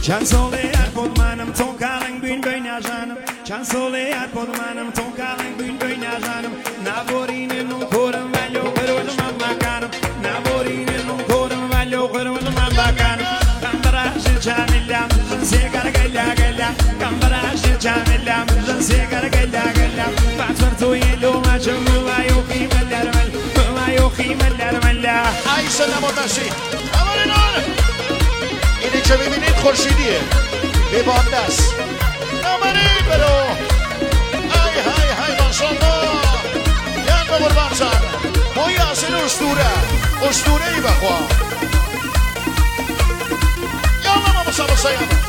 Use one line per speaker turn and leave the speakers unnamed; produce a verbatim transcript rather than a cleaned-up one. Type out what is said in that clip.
چند ساله هر کد منم تو کلنگ بین بین نجانم چند ساله هر کد منم تو کلنگ بین بین نجانم نبورین نون کورم ولی خرول من بکنم نبورین نون کورم ولی خرول من بکنم کمبرش جاملم سیگر گلا گلا کمبرش جاملم سیگر گلا گلا بعد توی لو مجم ما یوخی ملرمل ما یوخی ملرمل
عیسی نمودشی آمرین آن اینی که ببینید خورشیدیه به بانده است آمرین برو های های های ماشالله یعنی قربان زن ما یاسین اسطوره اسطوره ای بخواه یا ما مسابقه سیامه